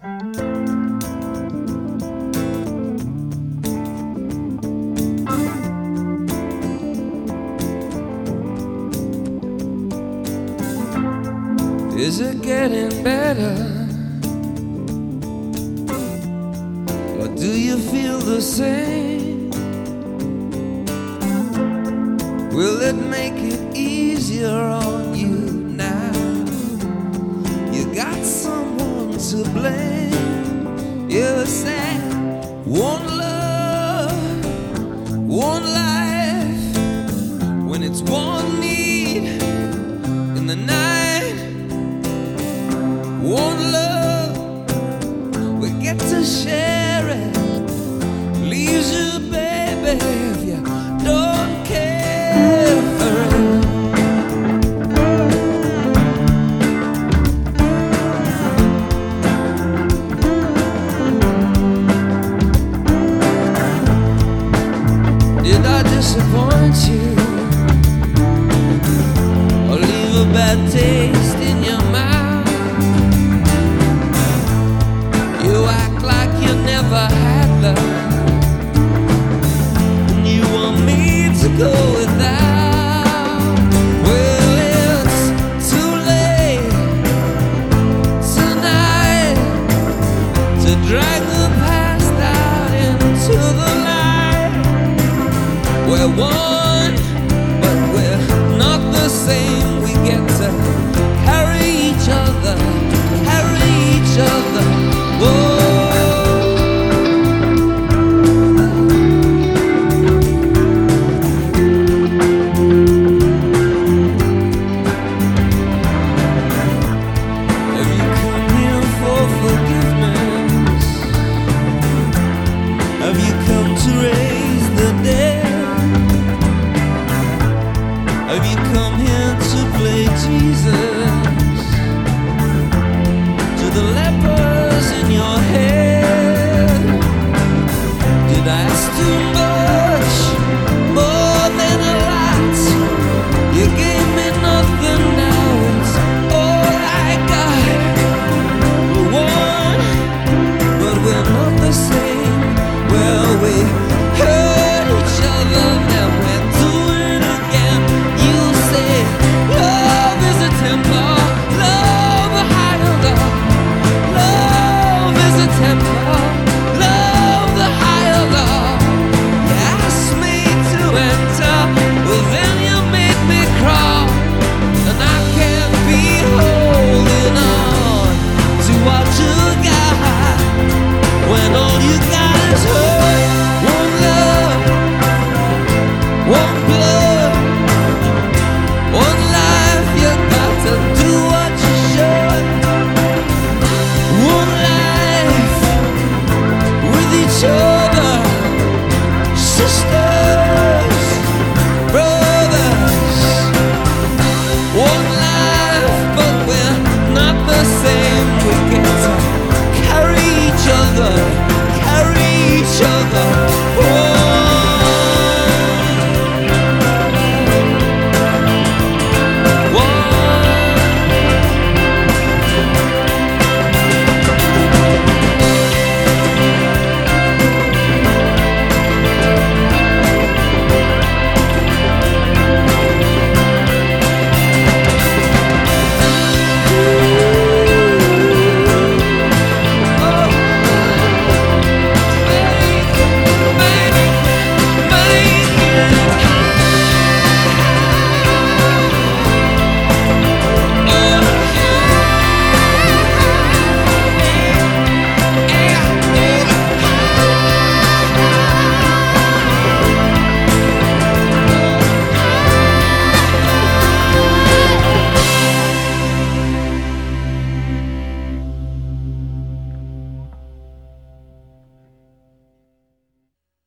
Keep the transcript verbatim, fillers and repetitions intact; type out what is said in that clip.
Is it getting better? Or do you feel the same? Will it make it easier on you now? You got someone to blame. You said one love, one life, when it's one need in the night. One love, we get to share it. Leaves you, baby, if you don't care for it. Did I disappoint you, or leave a bad taste in your mouth? You act like you never had love, and you want me to go without. Well, it's too late tonight to drag the past out into the light. We're one, but we're not the same. We get to carry each other, carry each other. Whoa. Have you come here for forgiveness? Have you come to raise the dead? Have you come here to play Jesus to the lepers in your head?